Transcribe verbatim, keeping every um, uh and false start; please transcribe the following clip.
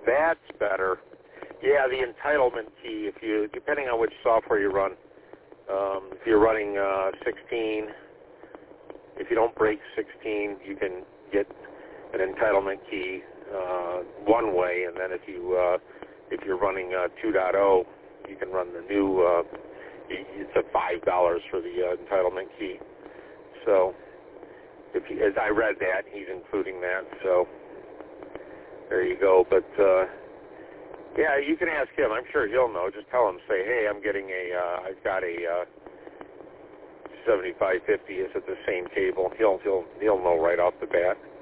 That's better. Yeah, the entitlement key, if you, depending on which software you run, um, if you're running uh, sixteen, if you don't break sixteen, you can get an entitlement key uh, one way, and then if you uh, if you're running uh, two point oh, you can run the new. Uh, it's a five dollars for the uh, entitlement key. So, if you, as I read that, he's including that. So there you go. But uh, yeah, you can ask him. I'm sure he'll know. Just tell him, say, hey, I'm getting a. Uh, I've got a. Uh, seventy-five fifty is at the same cable. He'll he'll he'll know right off the bat.